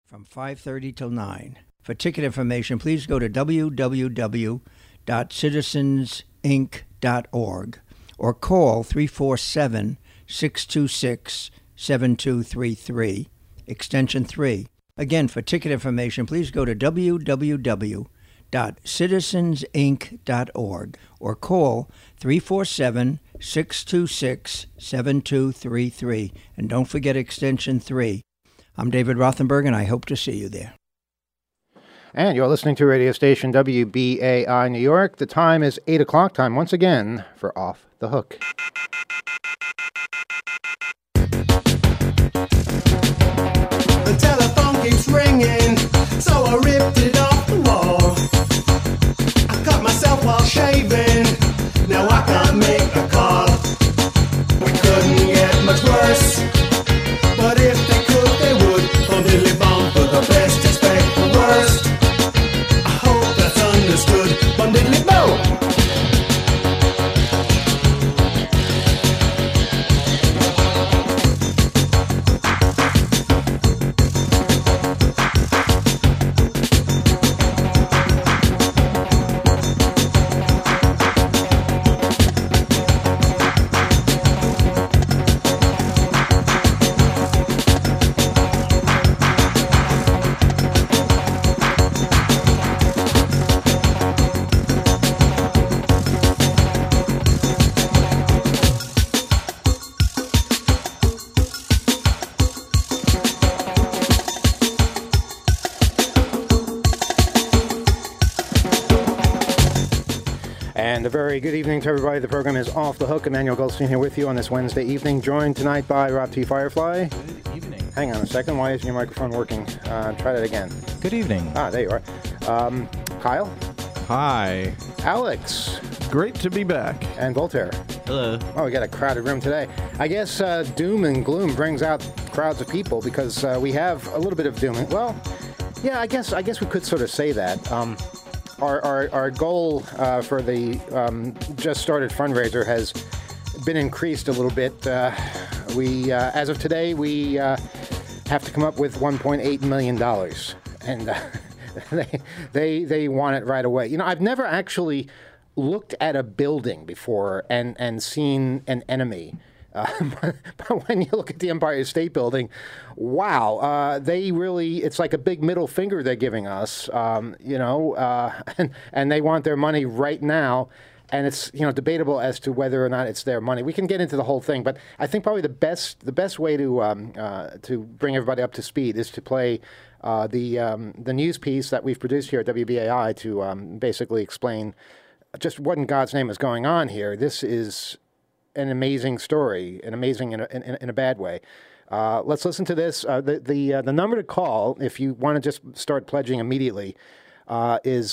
from 5:30 till 9. For ticket information, please go to www.citizensinc.org or call 347-626-7233, extension 3. Again, for ticket information, please go to www.citizensinc.org or call 347-626-7233. And don't forget extension 3. I'm David Rothenberg, and I hope to see you there. And you're listening to radio station WBAI New York. The time is 8 o'clock. Time once again for Off the Hook. The telephone keeps ringing, so I ripped it off the wall. I cut myself while shaving, now I can't make a call. We couldn't get much worse, but if they could, they would. Bum diddly bum, for the best, expect the worst. I hope that's understood. Bum diddly bum. And a very good evening to everybody. The program is Off the Hook. Emmanuel Goldstein here with you on this Wednesday evening, joined tonight by Rob T. Firefly. Good evening. Hang on a second. Why isn't your microphone working? Try that again. Good evening. Ah, there you are. Kyle. Hi. Alex. Great to be back. And Voltaire. Hello. Oh, we got a crowded room today. I guess doom and gloom brings out crowds of people because we have a little bit of doom. Well, yeah, I guess we could sort of say that. Our goal for the just started fundraiser has been increased a little bit. We as of today, we have to come up with $1.8 million, and they want it right away. You know, I've never actually looked at a building before and seen an enemy. But when you look at the Empire State Building, wow, they really, it's like a big middle finger they're giving us, and they want their money right now. And it's, debatable as to whether or not it's their money. We can get into the whole thing, but I think probably the best way to bring everybody up to speed is to play the news piece that we've produced here at WBAI to basically explain just what in God's name is going on here. This is an amazing story, an amazing in a bad way. Let's listen to this. The number to call if you want to just start pledging immediately is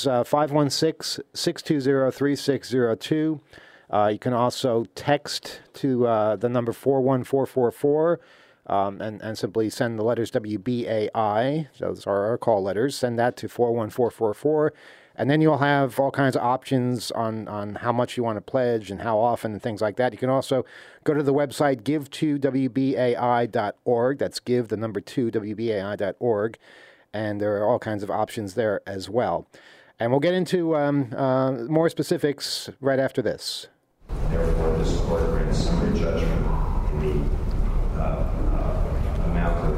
516-620-3602. You can also text to the number 41444 and simply send the letters WBAI. Those are our call letters. Send that to 41444. And then you'll have all kinds of options on how much you want to pledge and how often and things like that. You can also go to the website give2wbai.org. That's give, the number 2, wbai.org. And there are all kinds of options there as well. And we'll get into more specifics right after this. Therefore, this court grants summary judgment in the amount of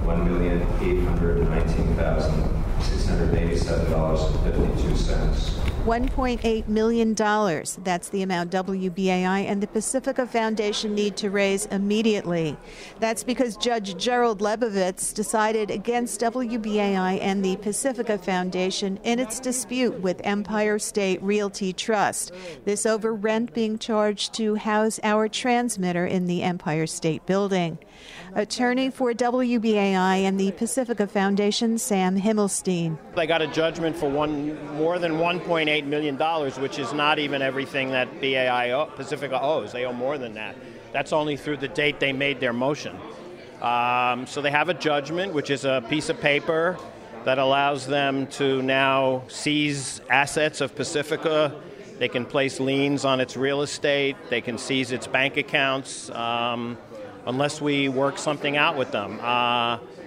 $1,819,687.52. $1.8 million. That's the amount WBAI and the Pacifica Foundation need to raise immediately. That's because Judge Gerald Lebovitz decided against WBAI and the Pacifica Foundation in its dispute with Empire State Realty Trust. This over rent being charged to house our transmitter in the Empire State Building. Attorney for WBAI and the Pacifica Foundation, Sam Himmelstein. They got a judgment for more than $1.8 million, which is not even everything that Pacifica owes. They owe more than that. That's only through the date they made their motion. So they have a judgment, which is a piece of paper that allows them to now seize assets of Pacifica. They can place liens on its real estate. They can seize its bank accounts. Unless we work something out with them. I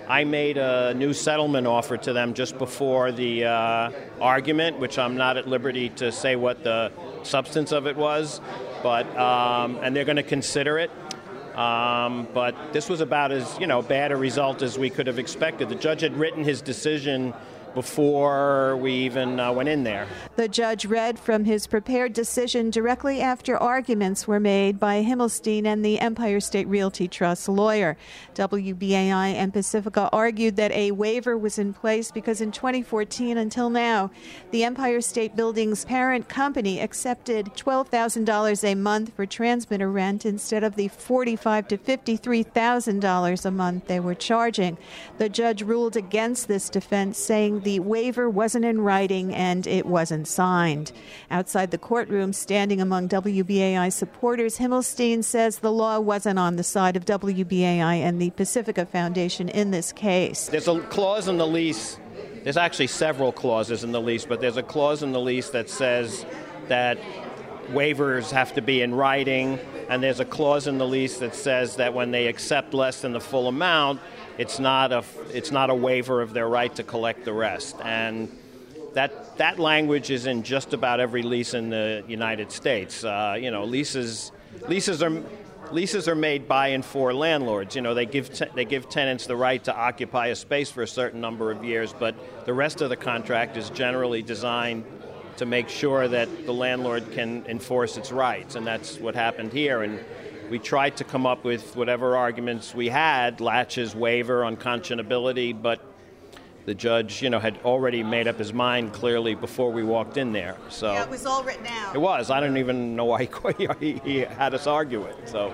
I made a new settlement offer to them just before the argument, which I'm not at liberty to say what the substance of it was, but and they're going to consider it. But this was about as bad a result as we could have expected. The judge had written his decision before we even went in there. The judge read from his prepared decision directly after arguments were made by Himmelstein and the Empire State Realty Trust lawyer. WBAI and Pacifica argued that a waiver was in place because in 2014 until now, the Empire State Building's parent company accepted $12,000 a month for transmitter rent instead of the $45,000 to $53,000 a month they were charging. The judge ruled against this defense, saying the waiver wasn't in writing and it wasn't signed. Outside the courtroom, standing among WBAI supporters, Himmelstein says the law wasn't on the side of WBAI and the Pacifica Foundation in this case. There's a clause in the lease. There's actually several clauses in the lease, but there's a clause in the lease that says that waivers have to be in writing, and there's a clause in the lease that says that when they accept less than the full amount, it's not a waiver of their right to collect the rest. And that language is in just about every lease in the United States. Leases are made by and for landlords. They give tenants the right to occupy a space for a certain number of years, but the rest of the contract is generally designed to make sure that the landlord can enforce its rights, and that's what happened here. And we tried to come up with whatever arguments we had, laches, waiver, unconscionability, but the judge, had already made up his mind clearly before we walked in there. So yeah, it was all written out. It was. I don't even know why he had us argue it. So,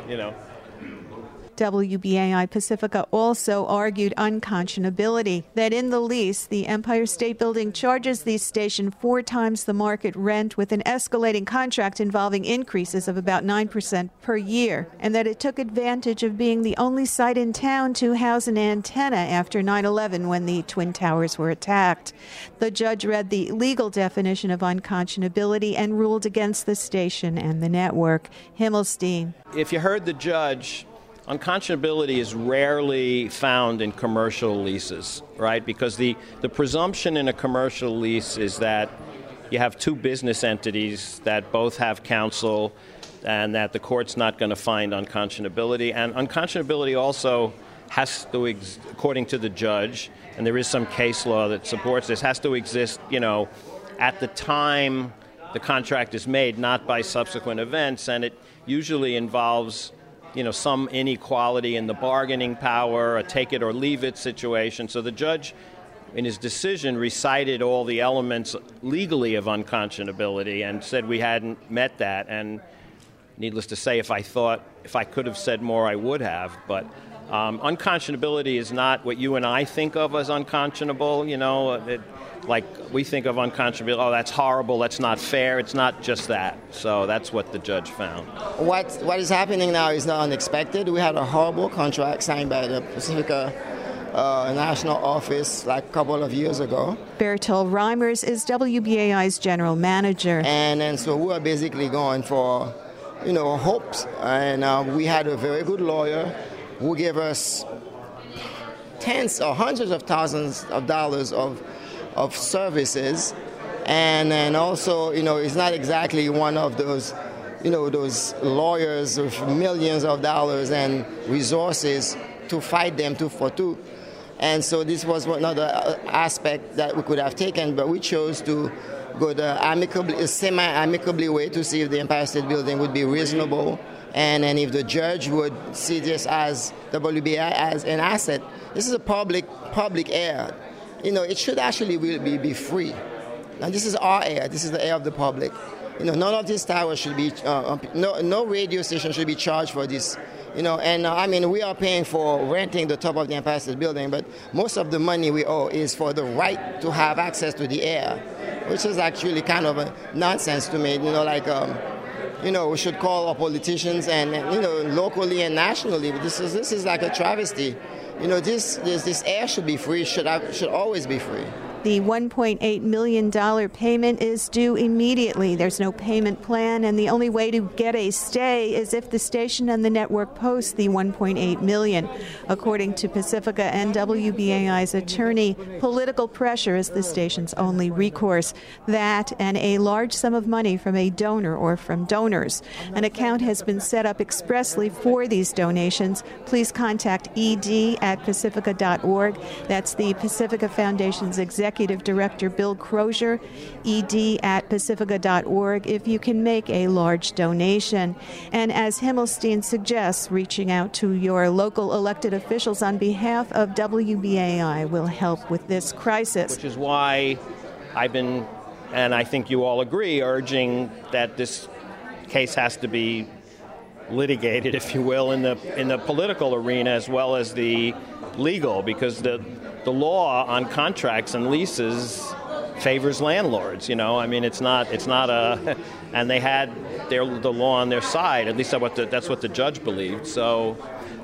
WBAI Pacifica also argued unconscionability, that in the lease, the Empire State Building charges the station 4 times the market rent with an escalating contract involving increases of about 9% per year, and that it took advantage of being the only site in town to house an antenna after 9/11 when the Twin Towers were attacked. The judge read the legal definition of unconscionability and ruled against the station and the network. Himmelstein. If you heard the judge, unconscionability is rarely found in commercial leases, right? Because the presumption in a commercial lease is that you have 2 business entities that both have counsel and that the court's not going to find unconscionability. And unconscionability also has to, according to the judge, and there is some case law that supports this, has to exist, at the time the contract is made, not by subsequent events, and it usually involves some inequality in the bargaining power, a take-it-or-leave-it situation. So the judge, in his decision, recited all the elements legally of unconscionability and said we hadn't met that. And needless to say, if I could have said more, I would have. But unconscionability is not what you and I think of as unconscionable. Like we think of unconscionability, that's horrible, that's not fair. It's not just that. So that's what the judge found. What is happening now is not unexpected. We had a horrible contract signed by the Pacifica National Office like a couple of years ago. Bertil Reimers is WBAI's general manager. And so we were basically going for, hopes. And we had a very good lawyer who gave us tens or hundreds of thousands of dollars of services, and then also, it's not exactly one of those, those lawyers with millions of dollars and resources to fight them 2 for 2. And so this was another aspect that we could have taken, but we chose to go the semi-amicably way to see if the Empire State Building would be reasonable, and then if the judge would see this as WBAI as an asset. This is a public air. It should actually really be free. Now, this is our air. This is the air of the public. None of these towers should be, no radio station should be charged for this. And we are paying for renting the top of the Empire State Building, but most of the money we owe is for the right to have access to the air, which is actually kind of a nonsense to me. We should call our politicians and, locally and nationally. This is like a travesty. This air should be free, should always be free. The $1.8 million payment is due immediately. There's no payment plan, and the only way to get a stay is if the station and the network post the $1.8 million. According to Pacifica and WBAI's attorney, political pressure is the station's only recourse. That and a large sum of money from a donor or from donors. An account has been set up expressly for these donations. Please contact ed@pacifica.org. That's the Pacifica Foundation's Executive Director Bill Crozier, ed@pacifica.org, if you can make a large donation. And as Himmelstein suggests, reaching out to your local elected officials on behalf of WBAI will help with this crisis. Which is why I've been, and I think you all agree, urging that this case has to be litigated, if you will, in the political arena as well as the legal, because the law on contracts and leases favors landlords. I mean, it's not a, and they had the law on their side. At least that's what the judge believed. So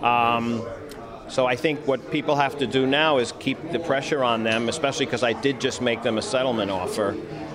I think what people have to do now is keep the pressure on them, especially because I did just make them a settlement offer.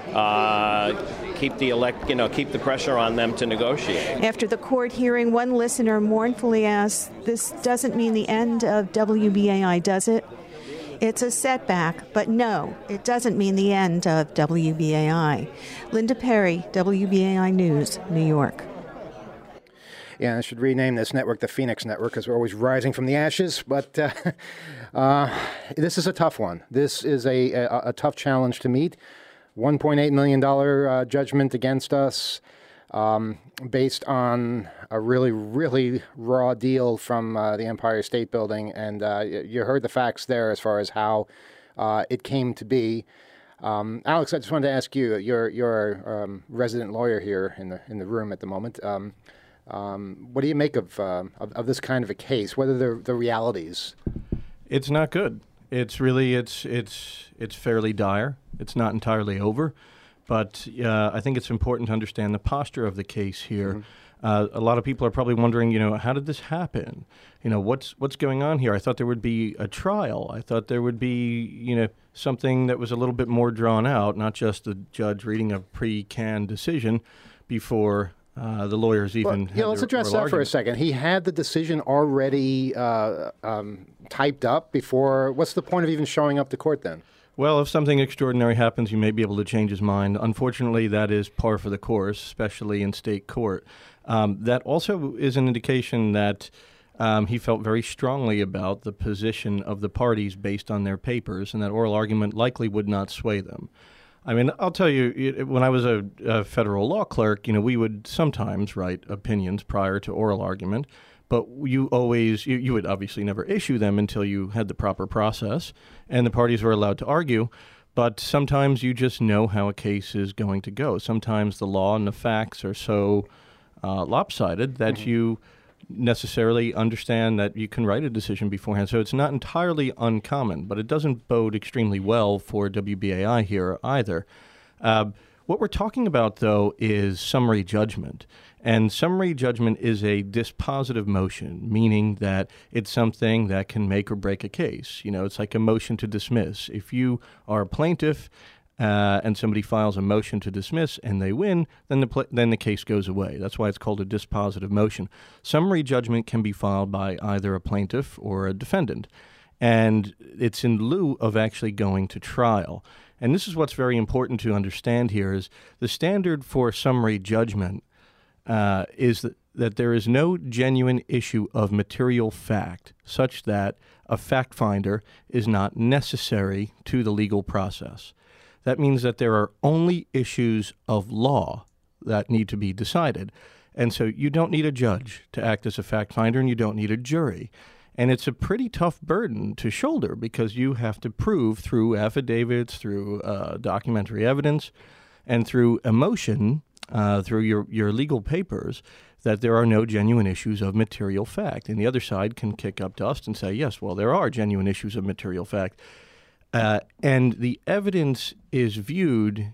Keep the pressure on them to negotiate. After the court hearing, one listener mournfully asked, "This doesn't mean the end of WBAI, does it?" It's a setback, but no, it doesn't mean the end of WBAI. Linda Perry, WBAI News, New York. Yeah, I should rename this network the Phoenix Network because we're always rising from the ashes. But this is a tough one. This is a tough challenge to meet. $1.8 million judgment against us based on a really, really raw deal from the Empire State Building. And you heard the facts there as far as how it came to be. Alex, I just wanted to ask you, you're a resident lawyer here in the room at the moment. What do you make of this kind of a case? What are the realities? It's not good. It's really it's fairly dire. It's not entirely over, but I think it's important to understand the posture of the case here. Mm-hmm. A lot of people are probably wondering, how did this happen? What's going on here? I thought there would be a trial. I thought there would be, something that was a little bit more drawn out, not just the judge reading a pre-canned decision before the lawyers even. Well, let's address that for a second. He had the decision already typed up before. What's the point of even showing up to court then? Well, if something extraordinary happens, you may be able to change his mind. Unfortunately, that is par for the course, especially in state court. That also is an indication that he felt very strongly about the position of the parties based on their papers, and that oral argument likely would not sway them. I mean, I'll tell you, when I was a federal law clerk, we would sometimes write opinions prior to oral argument, but you would obviously never issue them until you had the proper process, and the parties were allowed to argue. But sometimes you just know how a case is going to go. Sometimes the law and the facts are so lopsided that you necessarily understand that you can write a decision beforehand. So it's not entirely uncommon, but it doesn't bode extremely well for WBAI here either. What we're talking about, though, is summary judgment. And summary judgment is a dispositive motion, meaning that it's something that can make or break a case. It's like a motion to dismiss. If you are a plaintiff and somebody files a motion to dismiss and they win, then the case goes away. That's why it's called a dispositive motion. Summary judgment can be filed by either a plaintiff or a defendant, and it's in lieu of actually going to trial. And this is what's very important to understand here is the standard for summary judgment is that there is no genuine issue of material fact such that a fact finder is not necessary to the legal process. That means that there are only issues of law that need to be decided. And so you don't need a judge to act as a fact finder, and you don't need a jury. And it's a pretty tough burden to shoulder because you have to prove through affidavits, through documentary evidence, and through emotion, through your legal papers, that there are no genuine issues of material fact. And the other side can kick up dust and say, yes, well, there are genuine issues of material fact. And the evidence is viewed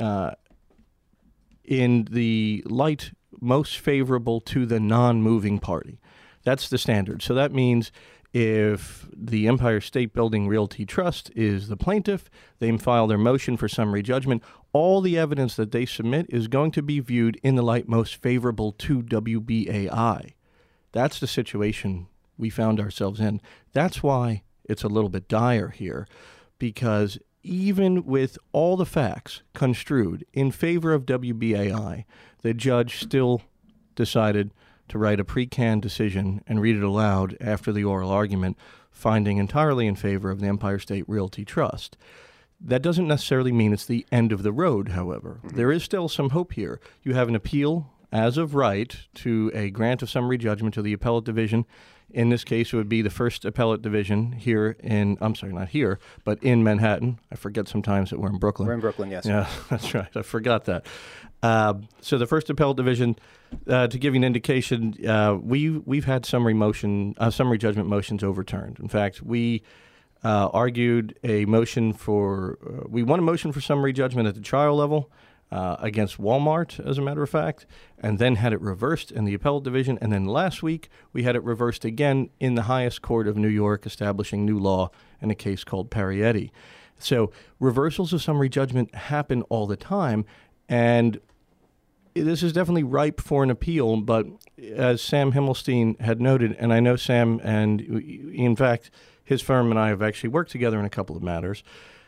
in the light most favorable to the non-moving party. That's the standard. So that means If the Empire State Building Realty Trust is the plaintiff, they file their motion for summary judgment. All the evidence that they submit is going to be viewed in the light most favorable to WBAI. That's the situation we found ourselves in. That's why it's a little bit dire here, because even with all the facts construed in favor of WBAI, the judge still decided to write a pre-canned decision and read it aloud after the oral argument, finding entirely in favor of the Empire State Realty Trust. That doesn't necessarily mean it's the end of the road, however. There is still some hope here. You have an appeal as of right to a grant of summary judgment to the appellate division. In this case, it would be the first appellate division here in, I'm sorry, not here, but in Manhattan. I forget sometimes that we're in Brooklyn. We're in Brooklyn, yes. Yeah, that's right. I forgot that. So the first appellate division, to give you an indication, we've had summary judgment motions overturned. In fact, we argued a motion for, we won a motion for summary judgment at the trial level against Walmart, as a matter of fact, and then had it reversed in the appellate division. And then last week, we had it reversed again in the highest court of New York, establishing new law in a case called Parietti. So reversals of summary judgment happen all the time, and this is definitely ripe for an appeal. But as Sam Himmelstein had noted, and I know Sam, and in fact, his firm and I have actually worked together in a couple of matters.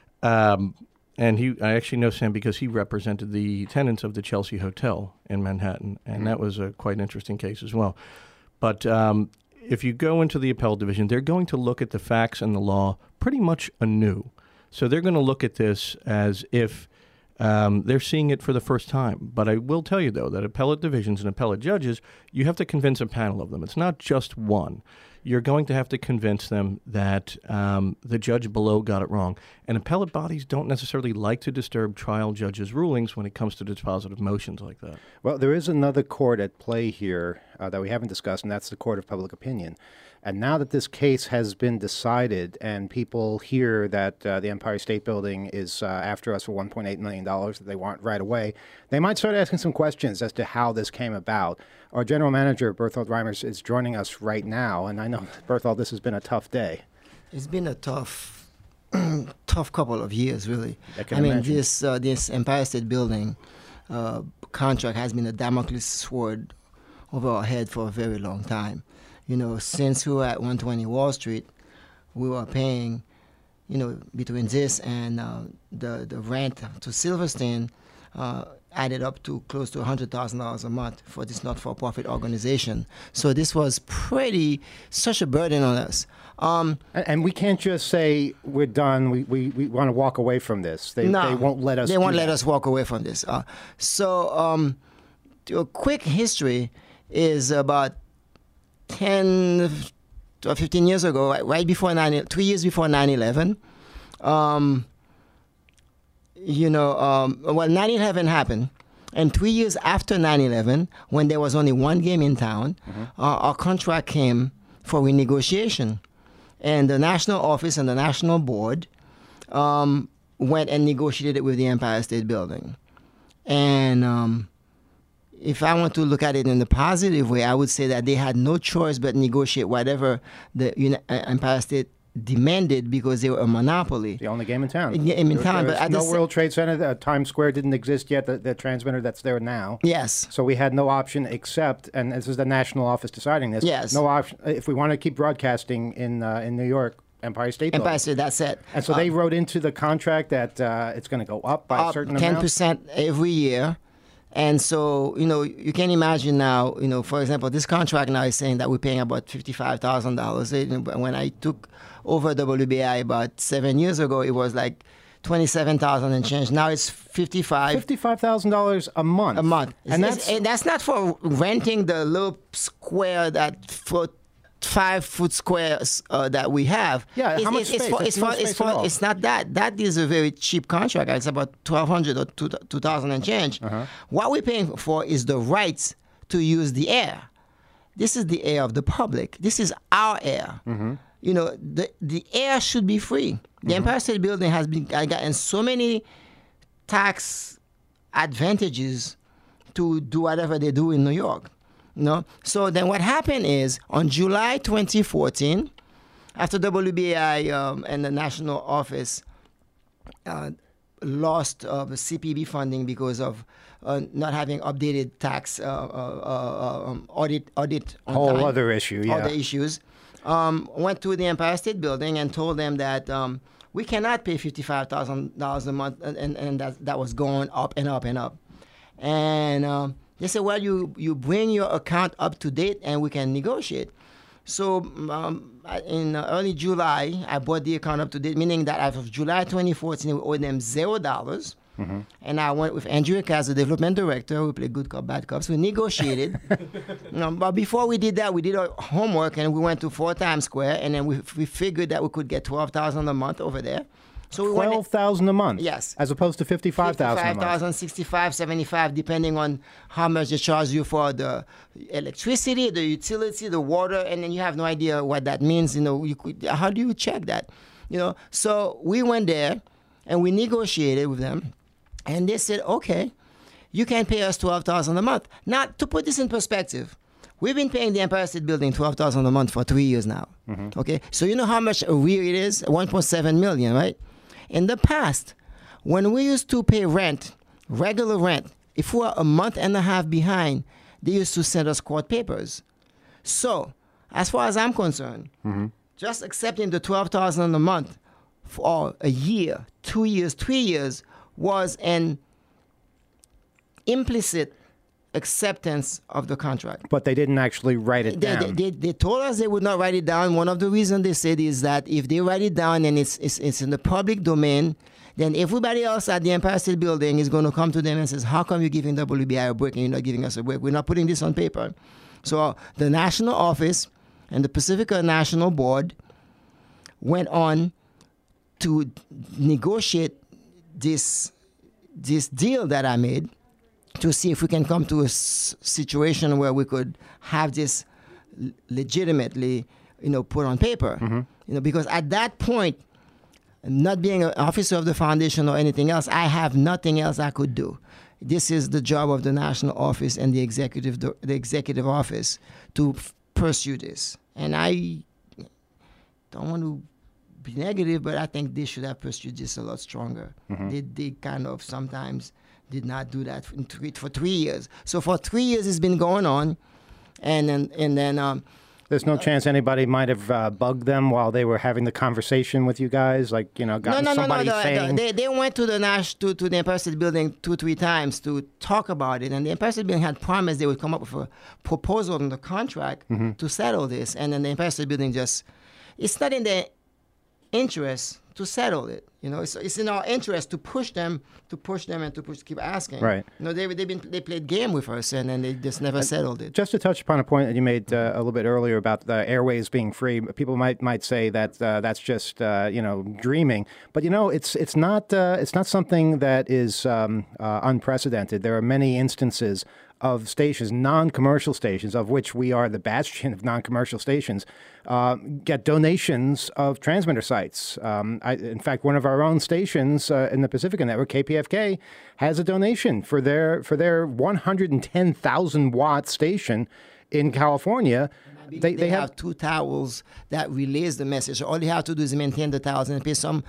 And I actually know Sam because he represented the tenants of the Chelsea Hotel in Manhattan, and that was a quite interesting case as well. But if you go into the appellate division, they're going to look at the facts and the law pretty much anew. So they're going to look at this as if they're seeing it for the first time. But I will tell you, though, that appellate divisions and appellate judges, you have to convince a panel of them. It's not just one. You're going to have to convince them that the judge below got it wrong. And appellate bodies don't necessarily like to disturb trial judges' rulings when it comes to dispositive motions like that. Well, there is another court at play here that we haven't discussed, and that's the Court of Public Opinion. And now that this case has been decided and people hear that the Empire State Building is after us for $1.8 million that they want right away, they might start asking some questions as to how this came about. Our general manager, Berthold Reimers, is joining us right now. And I know, Berthold, this has been a tough day. It's been a tough couple of years, really. I mean, this Empire State Building contract has been a Damocles sword over our head for a very long time. You know, since we were at 120 Wall Street, we were paying, between this and the rent to Silverstein added up to close to $100,000 a month for this not-for-profit organization. So this was such a burden on us. And we can't just say we're done. We want to walk away from this. They won't let us. They won't let us walk away from this. So a quick history is about 10 or 15 years ago, right before 3 years before 9/11. 9/11 happened, and 3 years after 9/11, when there was only one game in town, our contract came for renegotiation, and the national office and the national board went and negotiated it with the Empire State Building, and if I want to look at it in the positive way, I would say that they had no choice but negotiate whatever the Empire State demanded because they were a monopoly. The only game in town. But no World Trade Center. Times Square didn't exist yet. The transmitter that's there now. Yes. So we had no option except, and this is the national office deciding this. Yes. No option if we want to keep broadcasting in New York. Empire State Building. Empire State, that's it. And so they wrote into the contract that it's going to go up by a certain amount. 10% every year. And so, you can imagine now, for example, this contract now is saying that we're paying about $55,000. When I took over WBAI about 7 years ago, it was like $27,000 and change. Now it's $55,000 a month. A month. And that's not for renting the little square that 5-foot squares that we have. Yeah, how much space? It's not that. That is a very cheap contract. It's about $1,200 or $2,000 and change. What we're paying for is the rights to use the air. This is the air of the public. This is our air. The air should be free. The Empire State Building has gotten so many tax advantages to do whatever they do in New York. So then what happened is, on July 2014, after WBAI and the national office lost the CPB funding because of not having updated tax audit on Whole time, other issue, yeah. other issues. Went to the Empire State Building and told them that we cannot pay $55,000 a month, and that was going up and up and up. And they said, well, you bring your account up to date and we can negotiate. So in early July, I brought the account up to date, meaning that as of July 2014, we owed them $0. And I went with Andrea Katz, the development director. We played good cop, bad cops. We negotiated. But before we did that, we did our homework and we went to 4 Times Square, and then we figured that we could get $12,000 a month over there. So we went $12,000 a month. Yes. As opposed to $55,000 a month. $55,000, $65,000, $75,000, depending on how much they charge you for the electricity, the utility, the water, and then you have no idea what that means. How do you check that? So we went there and we negotiated with them, and they said, okay, you can pay us $12,000 a month. Now, to put this in perspective, we've been paying the Empire State Building $12,000 a month for 3 years now. Okay, so you know how much arrear it is? $1.7 million, right? In the past, when we used to pay rent, regular rent, if we were a month and a half behind, they used to send us court papers. So, as far as I'm concerned, just accepting the $12,000 a month for a year, 2 years, 3 years was an implicit acceptance of the contract. But they didn't actually write it down. They told us they would not write it down. One of the reasons they said is that if they write it down and it's in the public domain, then everybody else at the Empire State Building is going to come to them and says, how come you're giving WBI a break and you're not giving us a break? We're not putting this on paper. So the national office and the Pacifica National Board went on to negotiate this deal that I made to see if we can come to a situation where we could have this legitimately, put on paper. Because at that point, not being an officer of the foundation or anything else, I have nothing else I could do. This is the job of the national office and the executive office to pursue this. And I don't want to be negative, but I think they should have pursued this a lot stronger. They kind of sometimes did not do that for 3 years. So for 3 years it's been going on, and then there's no chance anybody might have bugged them while they were having the conversation with you guys, somebody saying... They went to the Empire State Building 2-3 times to talk about it, and the Empire State Building had promised they would come up with a proposal on the contract to settle this, and then the Empire State Building it's not in their interest to settle it. It's in our interest to push them, keep asking. Right. They played game with us, and then they just never settled it. Just to touch upon a point that you made a little bit earlier about the airways being free, people might say that that's just dreaming, but it's not something that is unprecedented. There are many instances of stations, non-commercial stations, of which we are the bastion of non-commercial stations, get donations of transmitter sites. In fact, one of our own stations in the Pacifica Network, KPFK, has a donation for their 110,000 watt station in California. They have 2 towers that relays the message. All you have to do is maintain the towers and pay some,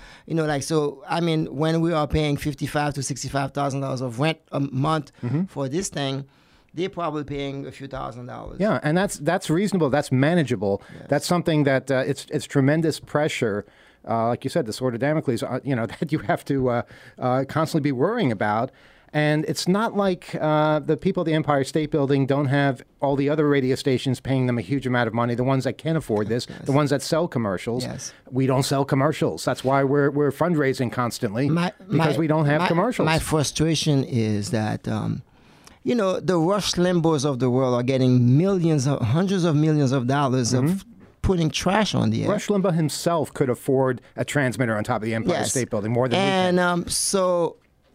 when we are paying $55,000 to $65,000 of rent a month for this thing, they're probably paying a few $1,000s. Yeah, and that's reasonable. That's manageable. Yes. That's something that it's tremendous pressure. Like you said, the sword of Damocles, that you have to constantly be worrying about. And it's not like the people at the Empire State Building don't have all the other radio stations paying them a huge amount of money, the ones that can afford this, the ones that sell commercials. Yes. We don't sell commercials. That's why we're fundraising constantly, because we don't have commercials. My frustration is that, the Rush Limbaughs of the world are getting hundreds of millions of dollars of putting trash on the air. Rush Limbaugh himself could afford a transmitter on top of the Empire State Building more than we can. And so...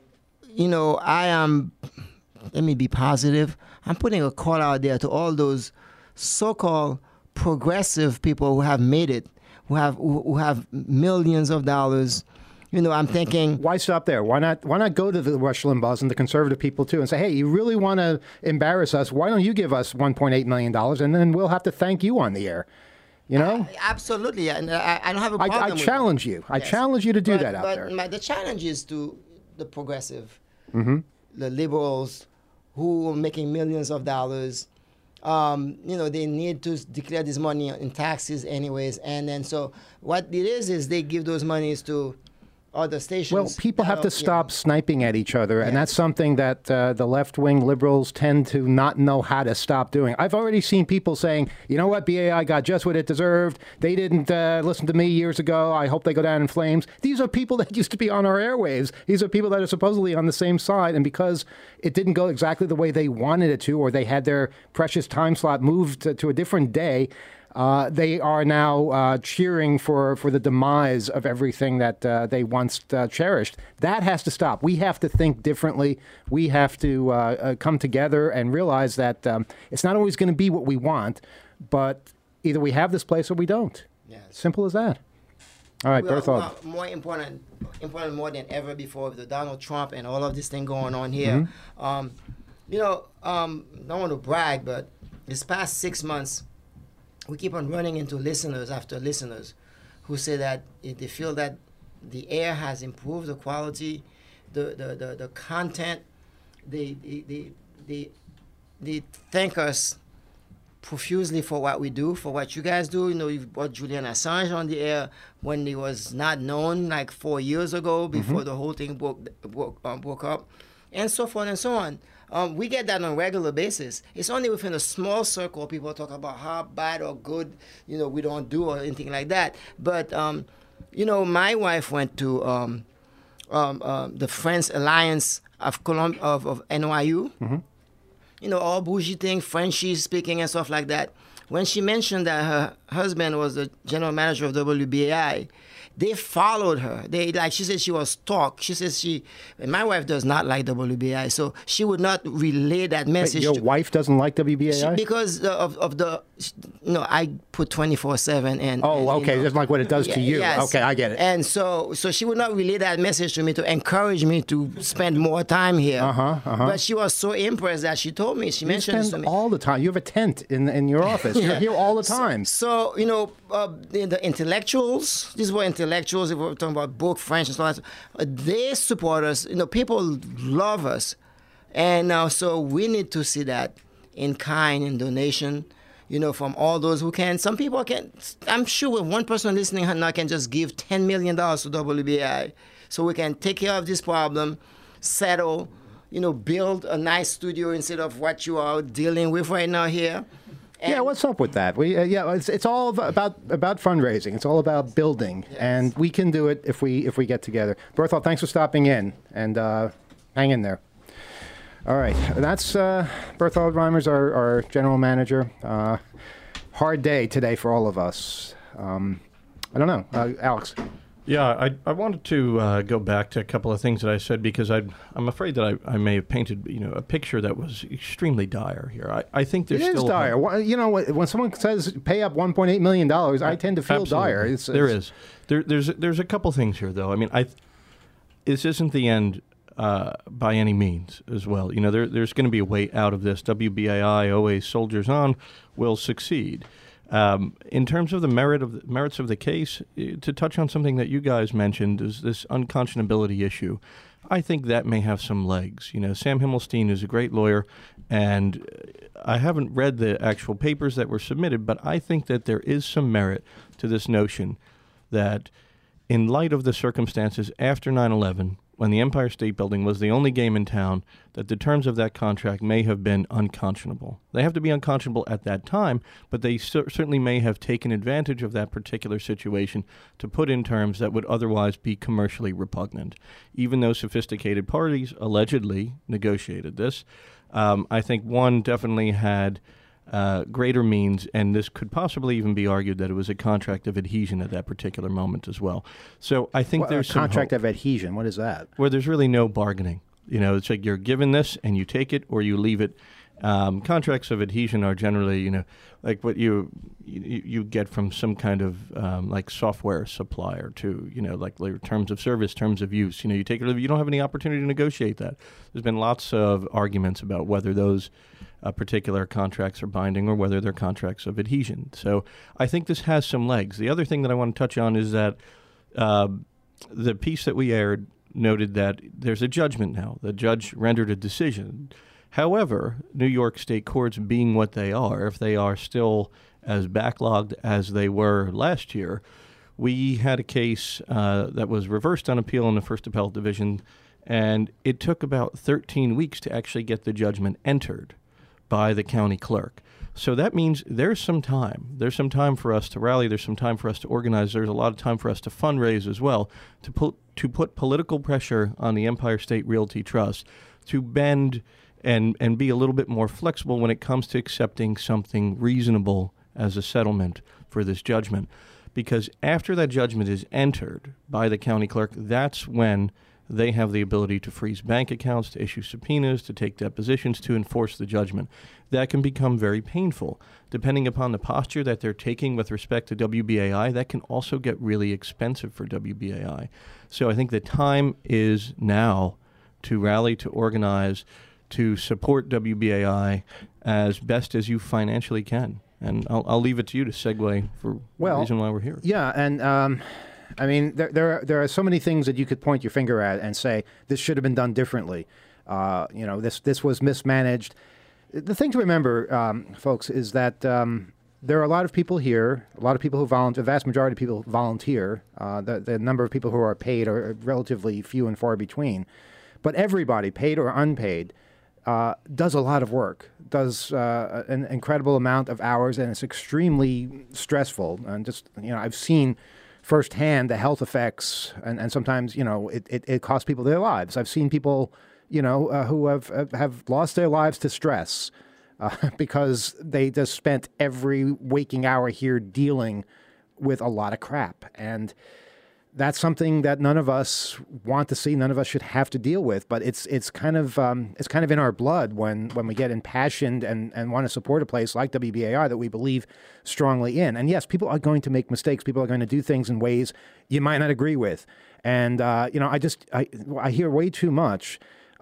I am, let me be positive, I'm putting a call out there to all those so-called progressive people who have made it, who have millions of dollars. I'm thinking... Why stop there? Why not go to the Rush Limbaughs and the conservative people, too, and say, hey, you really want to embarrass us? Why don't you give us $1.8 million, and then we'll have to thank you on the air? You know? Absolutely, and I don't have a problem I with challenge that. you. I challenge you to do that out but there. the challenge is to the progressive, Mm-hmm. the liberals, who are making millions of dollars. They need to declare this money in taxes anyways, and then so what it is they give those monies to other stations. Well, people have to stop sniping at each other, and that's something that the left-wing liberals tend to not know how to stop doing. I've already seen people saying, you know what, BAI got just what it deserved. They didn't listen to me years ago. I hope they go down in flames. These are people that used to be on our airwaves. These are people that are supposedly on the same side, and because it didn't go exactly the way they wanted it to, or they had their precious time slot moved to a different day, they are now cheering for the demise of everything that they once cherished. That has to stop. We have to think differently. We have to come together and realize that it's not always going to be what we want, but either we have this place or we don't. Yes. Simple as that. All right, Berthold. More important more than ever before with the Donald Trump and all of this thing going on here. Mm-hmm. Don't want to brag, but this past 6 months, we keep on running into listeners after listeners who say that they feel that the air has improved, the quality, the content. They thank us profusely for what we do, for what you guys do. You've brought Julian Assange on the air when he was not known, like 4 years ago, before the whole thing broke up, and so forth and so on. We get that on a regular basis. It's only within a small circle people talk about how bad or good, we don't do or anything like that. But, my wife went to the French Alliance of NYU. Mm-hmm. All bougie thing, Frenchie speaking and stuff like that. When she mentioned that her husband was the general manager of WBAI, they followed her. She said she was stalked. She says and my wife does not like WBAI, so she would not relay that message. Your wife doesn't like WBAI? Because of the, I put 24/7 and. Oh, okay, just like what it does to you. Yes. Okay, I get it. And so she would not relay that message to me to encourage me to spend more time here. But she was so impressed that she told me. She mentioned this to me all the time. You have a tent in your office. You're here all the time. So the intellectuals. This is what intellectuals. If we're talking about book, French, and so on, they support us. People love us, and so we need to see that in kind, in donation. From all those who can. Some people can. I'm sure with one person listening now can just give $10 million to WBAI, so we can take care of this problem, settle, build a nice studio instead of what you are dealing with right now here. And what's up with that? It's all about fundraising. It's all about building, and we can do it if we get together. Berthold, thanks for stopping in, and hang in there. All right, that's Berthold Reimers, our general manager. Hard day today for all of us. I don't know, Alex. Yeah, I wanted to go back to a couple of things that I said because I'm afraid that I may have painted a picture that was extremely dire here. I think there's still dire. When someone says pay up $1.8 million, I tend to feel dire. There's a couple things here though. I mean, this isn't the end by any means as well. There's going to be a way out of this. WBAI, always soldiers on, will succeed. In terms of the merits of the case, to touch on something that you guys mentioned is this unconscionability issue. I think that may have some legs. Sam Himmelstein is a great lawyer, and I haven't read the actual papers that were submitted, but I think that there is some merit to this notion that in light of the circumstances after 9/11, when the Empire State Building was the only game in town, that the terms of that contract may have been unconscionable. They have to be unconscionable at that time, but they certainly may have taken advantage of that particular situation to put in terms that would otherwise be commercially repugnant. Even though sophisticated parties allegedly negotiated this, I think one definitely had greater means, and this could possibly even be argued that it was a contract of adhesion at that particular moment as well. So I think there's a contract of adhesion. What is that? Where there's really no bargaining. It's like you're given this and you take it or you leave it. Contracts of adhesion are generally, like what you get from some kind of like software supplier to, like terms of service, terms of use. You take it, you don't have any opportunity to negotiate that. There's been lots of arguments about whether those particular contracts are binding or whether they're contracts of adhesion. So I think this has some legs. The other thing that I want to touch on is that the piece that we aired noted that there's a judgment now. The judge rendered a decision. However, New York state courts being what they are, if they are still as backlogged as they were last year, we had a case that was reversed on appeal in the First Appellate Division, and it took about 13 weeks to actually get the judgment entered by the county clerk. So that means there's some time. There's some time for us to rally. There's some time for us to organize. There's a lot of time for us to fundraise as well, to put political pressure on the Empire State Realty Trust to bend and be a little bit more flexible when it comes to accepting something reasonable as a settlement for this judgment. Because after that judgment is entered by the county clerk, that's when they have the ability to freeze bank accounts, to issue subpoenas, to take depositions, to enforce the judgment. That can become very painful. Depending upon the posture that they're taking with respect to WBAI, that can also get really expensive for WBAI. So I think the time is now to rally, to organize, to support WBAI as best as you financially can. And I'll leave it to you to segue for the reason why we're here. Yeah, and I mean, there are so many things that you could point your finger at and say, this should have been done differently. This was mismanaged. The thing to remember, folks, is that there are a lot of people here, a lot of people who volunteer, the vast majority of people volunteer. The number of people who are paid are relatively few and far between. But everybody, paid or unpaid, does a lot of work, does an incredible amount of hours, and it's extremely stressful. And just, I've seen firsthand the health effects, and sometimes, it costs people their lives. I've seen people, who have lost their lives to stress because they just spent every waking hour here dealing with a lot of crap. And that's something that none of us want to see. None of us should have to deal with. But it's kind of in our blood when we get impassioned and want to support a place like WBAI that we believe strongly in. And yes, people are going to make mistakes. People are going to do things in ways you might not agree with. And I hear way too much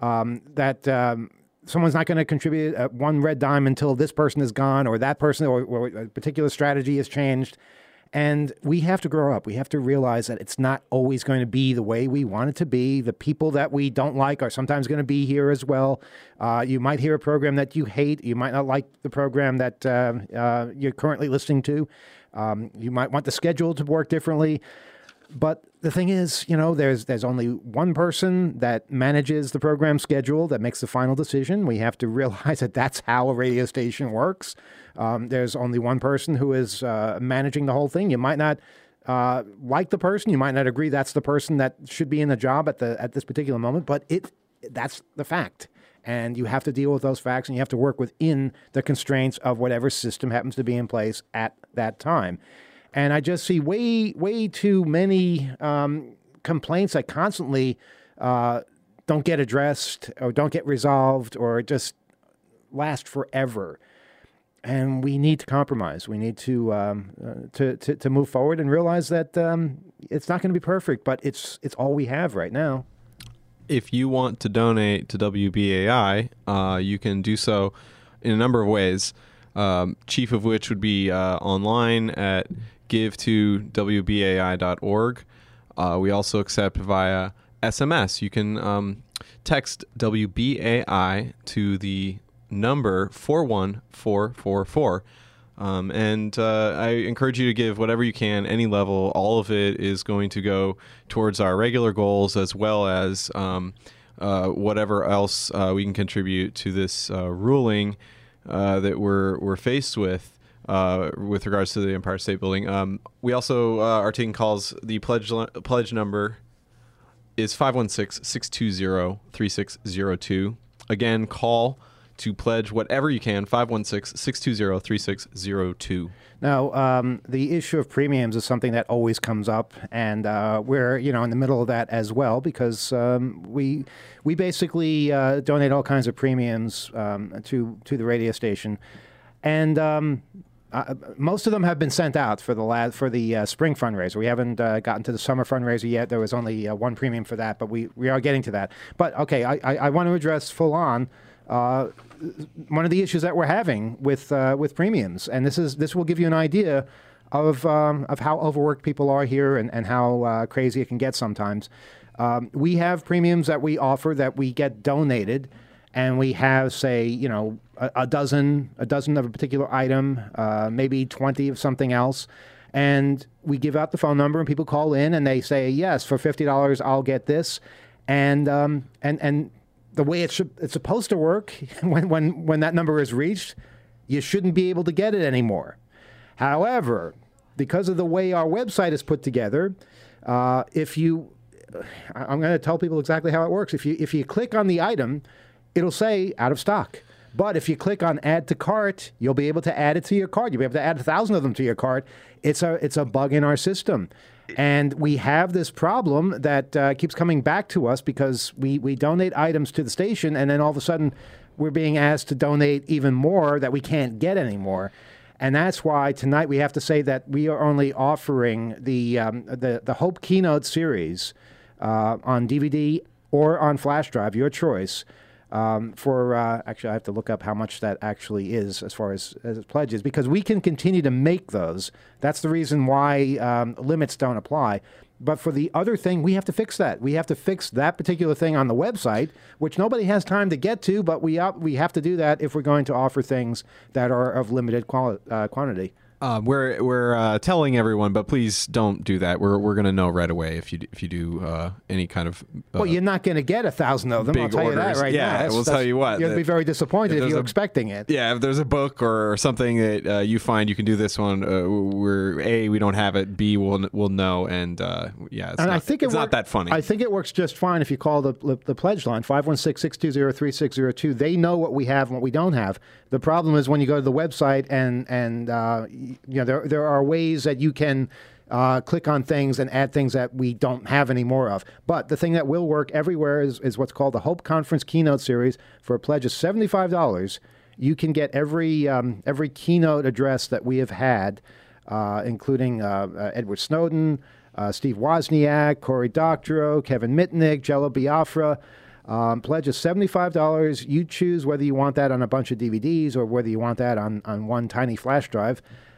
that someone's not going to contribute one red dime until this person is gone, or that person, or a particular strategy has changed. And we have to grow up. We have to realize that it's not always going to be the way we want it to be. The people that we don't like are sometimes going to be here as well. You might hear a program that you hate. You might not like the program that you're currently listening to. You might want the schedule to work differently. But the thing is, there's only one person that manages the program schedule that makes the final decision. We have to realize that that's how a radio station works. There's only one person who is managing the whole thing. You might not like the person. You might not agree that's the person that should be in the job at this particular moment. But that's the fact. And you have to deal with those facts, and you have to work within the constraints of whatever system happens to be in place at that time. And I just see way too many complaints that constantly don't get addressed or don't get resolved or just last forever. And we need to compromise. We need to move forward and realize that it's not going to be perfect, but it's all we have right now. If you want to donate to WBAI, you can do so in a number of ways. Chief of which would be online at give2wbai.org. We also accept via SMS. You can text WBAI to the number 41444. And I encourage you to give whatever you can, any level. All of it is going to go towards our regular goals, as well as whatever else we can contribute to this ruling that we're faced with regards to the Empire State Building. We also are taking calls. The pledge number is 516-620-3602. Again, call to pledge whatever you can. 516-620-3602. Now, the issue of premiums is something that always comes up, and we're in the middle of that as well, because we basically donate all kinds of premiums to the radio station, and most of them have been sent out for the spring fundraiser. We haven't gotten to the summer fundraiser yet. There was only one premium for that, but we are getting to that. But okay, I want to address full on one of the issues that we're having with premiums, and this will give you an idea of how overworked people are here and how crazy it can get sometimes. We have premiums that we offer that we get donated, and we have, say, a dozen of a particular item, maybe 20 of something else, and we give out the phone number, and people call in and they say, yes, for $50 I'll get this, and the way it's supposed to work, when that number is reached, you shouldn't be able to get it anymore. However, because of the way our website is put together, I'm going to tell people exactly how it works. If you click on the item, it'll say out of stock. But if you click on add to cart, you'll be able to add it to your cart. You'll be able to add 1,000 of them to your cart. It's a bug in our system. And we have this problem that keeps coming back to us because we donate items to the station, and then all of a sudden we're being asked to donate even more that we can't get anymore. And that's why tonight we have to say that we are only offering the Hope Keynote series on DVD or on flash drive, your choice. Actually, I have to look up how much that actually is as far as pledges, because we can continue to make those. That's the reason why limits don't apply. But for the other thing, we have to fix that. We have to fix that particular thing on the website, which nobody has time to get to, but we have to do that if we're going to offer things that are of limited quantity. We're telling everyone, but please don't do that. We're going to know right away if you do any kind of well, you're not going to get 1,000 of them. I'll tell you that right now. Yeah, we'll tell you what. You'll be very disappointed if you're expecting it. Yeah, if there's a book or something that you find you can do this one, we don't have it. B, we'll know, and it's not that funny. I think it works just fine if you call the pledge line 516-620-3602. They know what we have and what we don't have. The problem is when you go to the website and there are ways that you can click on things and add things that we don't have any more of. But the thing that will work everywhere is what's called the Hope Conference Keynote Series. For a pledge of $75, you can get every keynote address that we have had, including Edward Snowden, Steve Wozniak, Cory Doctorow, Kevin Mitnick, Jello Biafra. Pledge is $75. You choose whether you want that on a bunch of DVDs or whether you want that on one tiny flash drive.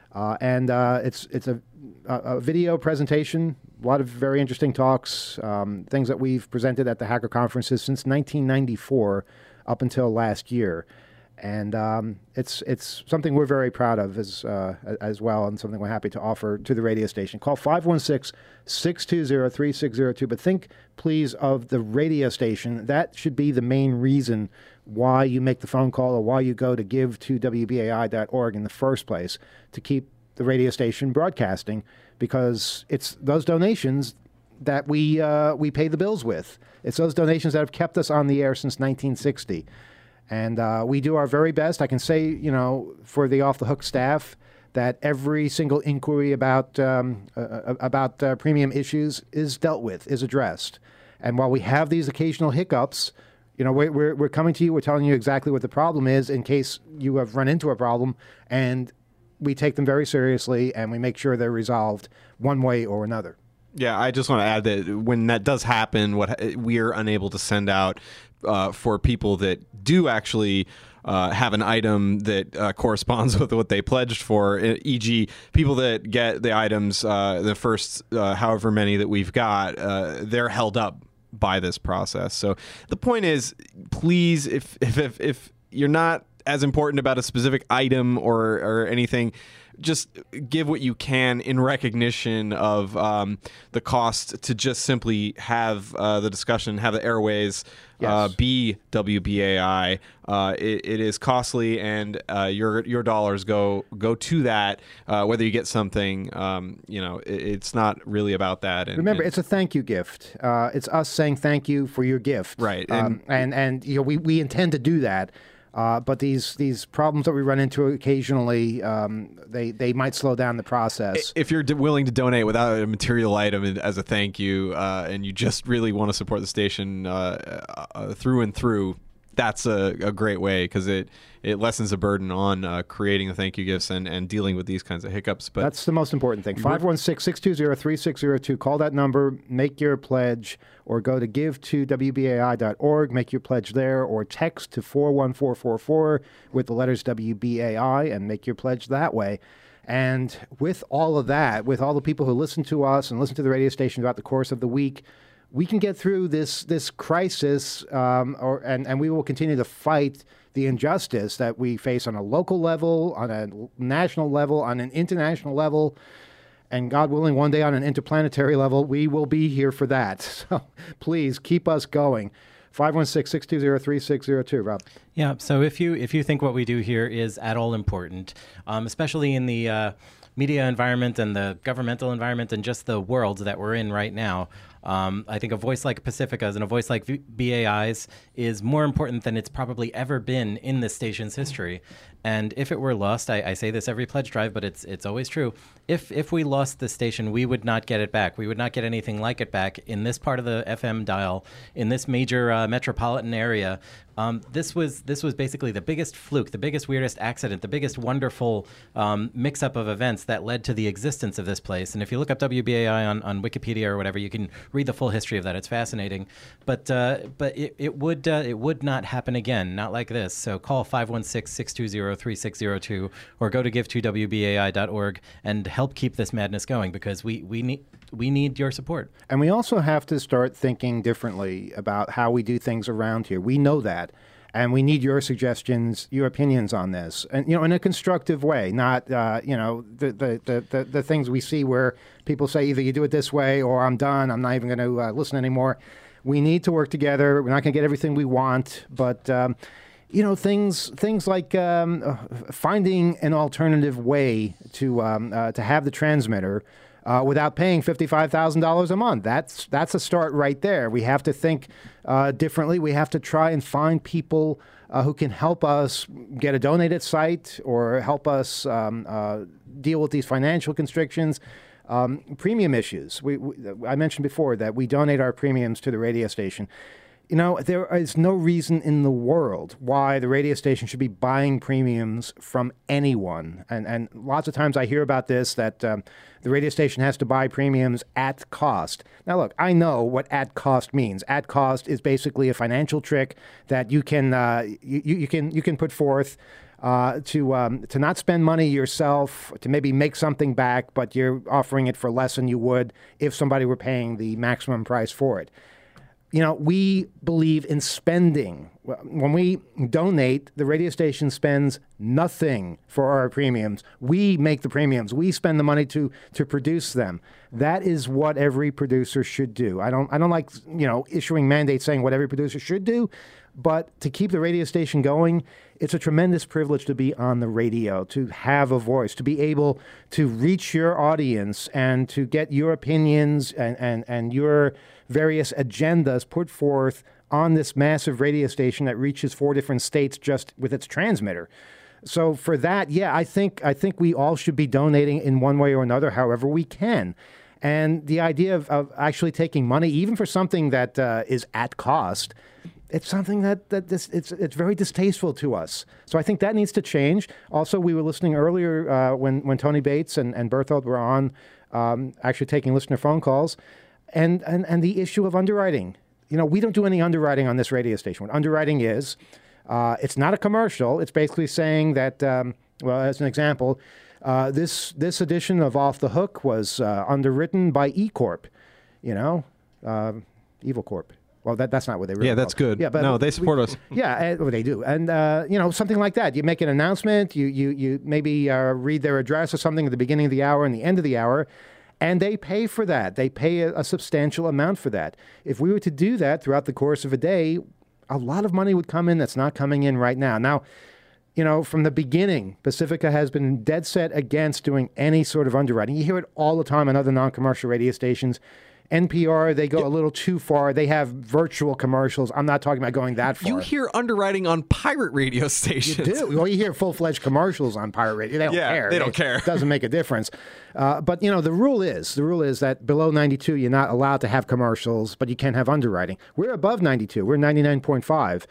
It's a video presentation, a lot of very interesting talks, things that we've presented at the Hacker Conferences since 1994 up until last year. And it's something we're very proud of as well, and something we're happy to offer to the radio station. Call 516-620-3602. But think, please, of the radio station. That should be the main reason why you make the phone call or why you go to give2wbai.org in the first place, to keep the radio station broadcasting, because it's those donations that we pay the bills with. It's those donations that have kept us on the air since 1960. And we do our very best. I can say, for the Off the Hook staff, that every single inquiry about premium issues is dealt with, is addressed. And while we have these occasional hiccups, we're coming to you. We're telling you exactly what the problem is in case you have run into a problem, and we take them very seriously, and we make sure they're resolved one way or another. Yeah, I just want to add that when that does happen, we're unable to send out for people that do actually have an item that corresponds with what they pledged for, e.g. people that get the items, the first however many that we've got, they're held up by this process. So the point is, please, if you're not as important about a specific item or anything, just give what you can in recognition of the cost to just simply have the discussion, have the airways be WBAI. It is costly, and your dollars go to that. Whether you get something, it's not really about that. And, remember, it's a thank you gift. It's us saying thank you for your gift, right? And we intend to do that. But these problems that we run into occasionally, they might slow down the process. If you're willing to donate without a material item as a thank you, and you just really want to support the station through and through, that's a great way, because it lessens the burden on creating the thank you gifts and dealing with these kinds of hiccups. But that's the most important thing. 516-620-3602. Call that number, make your pledge, or go to give2wbai.org, make your pledge there, or text to 41444 with the letters WBAI and make your pledge that way. And with all of that, with all the people who listen to us and listen to the radio station throughout the course of the week, we can get through this crisis, and we will continue to fight the injustice that we face on a local level, on a national level, on an international level, and God willing, one day on an interplanetary level. We will be here for that. So please keep us going. 516-620-3602, Rob. Yeah, so if you think what we do here is at all important, especially in the media environment and the governmental environment and just the world that we're in right now, I think a voice like Pacifica's and a voice like BAI's is more important than it's probably ever been in this station's history. And if it were lost, I say this every pledge drive, but it's always true. If we lost the station, we would not get it back. We would not get anything like it back in this part of the FM dial, in this major metropolitan area. This was basically the biggest fluke, the biggest weirdest accident, the biggest wonderful mix-up of events that led to the existence of this place. And if you look up WBAI on Wikipedia or whatever, you can read the full history of that. It's fascinating. But it would not happen again, not like this. So call 516-620-3602 or go to give2wbai.org and help keep this madness going, because we need your support. And we also have to start thinking differently about how we do things around here. We know that. And we need your suggestions, your opinions on this, and in a constructive way, not the things we see where people say either you do it this way or I'm done, I'm not even going to listen anymore. We need to work together. We're not going to get everything we want, but things like finding an alternative way to have the transmitter without paying $55,000 a month. That's a start right there. We have to think differently. We have to try and find people who can help us get a donated site or help us deal with these financial constrictions. Premium issues. I mentioned before that we donate our premiums to the radio station. There is no reason in the world why the radio station should be buying premiums from anyone. And lots of times I hear about this, that the radio station has to buy premiums at cost. Now, look, I know what at cost means. At cost is basically a financial trick that you can you can put forth to not spend money yourself, to maybe make something back, but you're offering it for less than you would if somebody were paying the maximum price for it. We believe in spending. When we donate, the radio station spends nothing for our premiums. We make the premiums. We spend the money to produce them. That is what every producer should do. I don't like issuing mandates saying what every producer should do, but to keep the radio station going, it's a tremendous privilege to be on the radio, to have a voice, to be able to reach your audience and to get your opinions and your various agendas put forth on this massive radio station that reaches 4 different states just with its transmitter. So for that, I think we all should be donating in one way or another, however we can. And the idea of actually taking money, even for something that is at cost, it's something it's very distasteful to us. So I think that needs to change. Also, we were listening earlier when Tony Bates and Berthold were on, actually taking listener phone calls, and the issue of underwriting. We don't do any underwriting on this radio station. What underwriting is, it's not a commercial. It's basically saying that, as an example, this edition of Off the Hook was underwritten by E Corp, Evil Corp. Well, that's not what they really Yeah, that's good. Yeah, but no, they support us. Yeah, they do. And, something like that. You make an announcement, you maybe read their address or something at the beginning of the hour and the end of the hour, and they pay for that. They pay a substantial amount for that. If we were to do that throughout the course of a day, a lot of money would come in that's not coming in right now. Now, from the beginning, Pacifica has been dead set against doing any sort of underwriting. You hear it all the time on other non-commercial radio stations. NPR, they go a little too far. They have virtual commercials. I'm not talking about going that far. You hear underwriting on pirate radio stations. You do. Well, you hear full-fledged commercials on pirate radio. They don't care. They don't care. It doesn't make a difference. But, the rule is that below 92, you're not allowed to have commercials, but you can have underwriting. We're above 92. We're 99.5.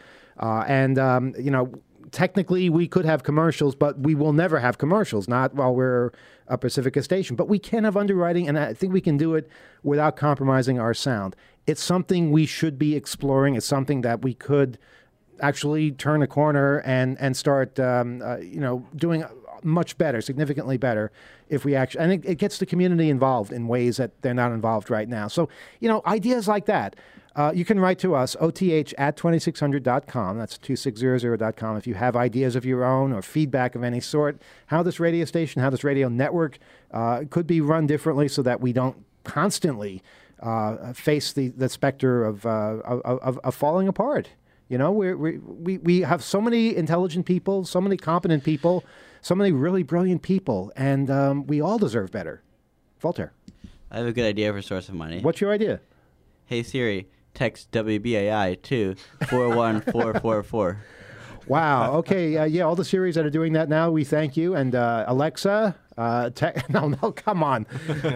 Technically, we could have commercials, but we will never have commercials, not while we're a Pacifica station. But we can have underwriting, and I think we can do it without compromising our sound. It's something we should be exploring. It's something that we could actually turn a corner and start, doing much better, significantly better, if we actually, and it gets the community involved in ways that they're not involved right now. So, ideas like that. You can write to us, oth@2600.com. That's 2600.com. If you have ideas of your own or feedback of any sort, how this radio station, how this radio network could be run differently so that we don't constantly face the specter of falling apart. We have so many intelligent people, so many competent people, so many really brilliant people, and we all deserve better. Voltaire. I have a good idea for a source of money. What's your idea? Hey Siri, text WBAI to 41444. Wow. Okay. All the Siris that are doing that now, we thank you. And Alexa, no, come on.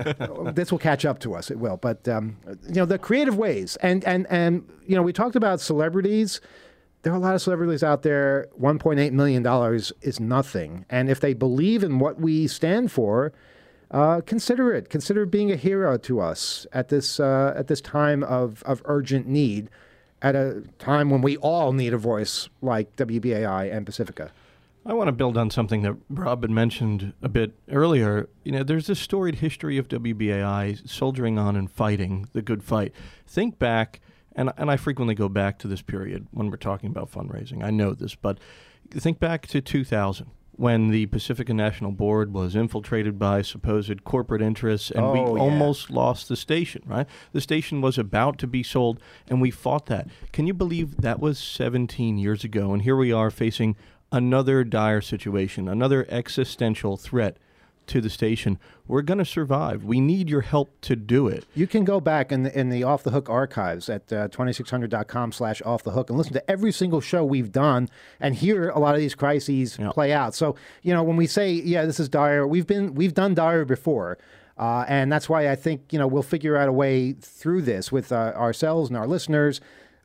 This will catch up to us. It will. But, the creative ways. And we talked about celebrities. There are a lot of celebrities out there. $1.8 million is nothing. And if they believe in what we stand for, consider it. Consider being a hero to us at this time of urgent need, at a time when we all need a voice like WBAI and Pacifica. I want to build on something that Rob had mentioned a bit earlier. There's this storied history of WBAI soldiering on and fighting the good fight. Think back, and I frequently go back to this period when we're talking about fundraising. I know this, but think back to 2000. When the Pacifica National Board was infiltrated by supposed corporate interests, and we almost lost the station, right? The station was about to be sold, and we fought that. Can you believe that was 17 years ago? And here we are facing another dire situation, another existential threat to the station. We're going to survive. We need your help to do it. You can go back in the Off the Hook archives at 2600.com/offthehook and listen to every single show we've done and hear a lot of these crises play out. So, when we say, this is dire, we've done dire before. And that's why I think, we'll figure out a way through this with ourselves and our listeners.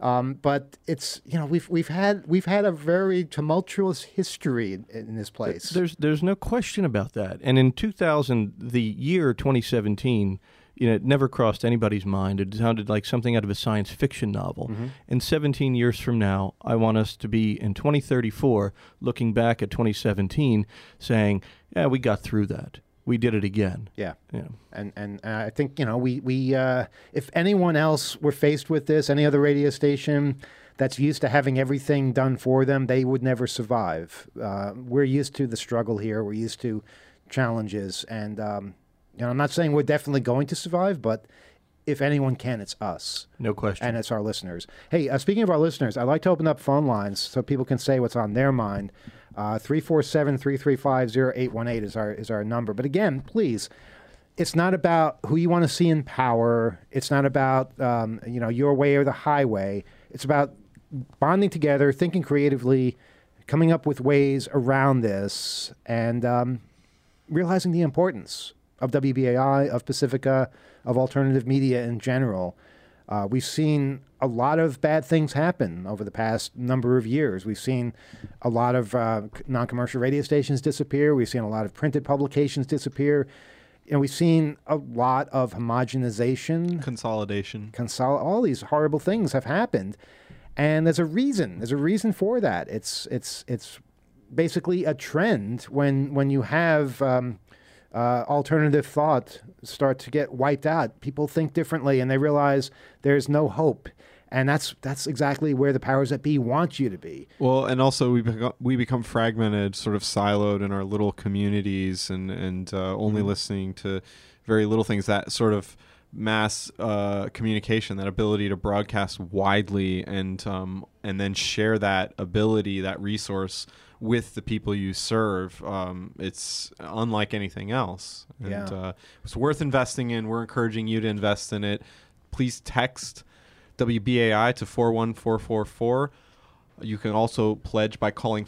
But it's we've had a very tumultuous history in this place. There's no question about that. And in 2000, the year 2017, it never crossed anybody's mind. It sounded like something out of a science fiction novel. Mm-hmm. And 17 years from now, I want us to be in 2034, looking back at 2017, saying, "Yeah, we got through that. We did it again." Yeah. And I think, we if anyone else were faced with this, any other radio station that's used to having everything done for them, they would never survive. We're used to the struggle here. We're used to challenges. And, I'm not saying we're definitely going to survive, but if anyone can, it's us. No question. And it's our listeners. Hey, speaking of our listeners, I'd like to open up phone lines so people can say what's on their mind. 347-335-0818 is our number. But again, please, it's not about who you want to see in power. It's not about your way or the highway. It's about bonding together, thinking creatively, coming up with ways around this, and realizing the importance of WBAI, of Pacifica, of alternative media in general. We've seen a lot of bad things happen over the past number of years. We've seen a lot of non-commercial radio stations disappear. We've seen a lot of printed publications disappear. We've seen a lot of homogenization. Consolidation. All these horrible things have happened. And there's a reason. There's a reason for that. It's basically a trend when you have alternative thought start to get wiped out. People think differently, and they realize there's no hope. And that's exactly where the powers that be want you to be. Well, and also we become fragmented, sort of siloed in our little communities, and only listening to very little things. That sort of mass communication, that ability to broadcast widely, and then share that ability, that resource with the people you serve. It's unlike anything else. And it's worth investing in. We're encouraging you to invest in it. please text WBAI to 41444. You can also pledge by calling